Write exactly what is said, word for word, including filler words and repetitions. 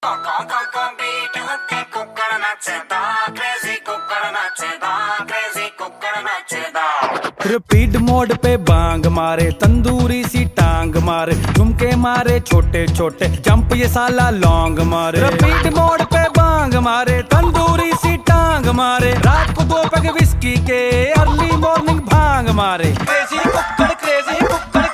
Beat होते कुक्कड़ नचदा, crazy कुक्कड़ नचदा, क्रेजी कुक्कड़ नचदा। रिपीट मोड पे बांग मारे, तंदूरी सी टांग मारे, झुमके मारे छोटे छोटे, जंप ये साला लॉन्ग मारे। रिपीट मोड पे बांग मारे, तंदूरी सी टांग मारे, रात को दो पैग विस्की के, अर्ली मॉर्निंग भांग मारे। क्रेजी कुक्कड़, क्रेजी कुक्कड़,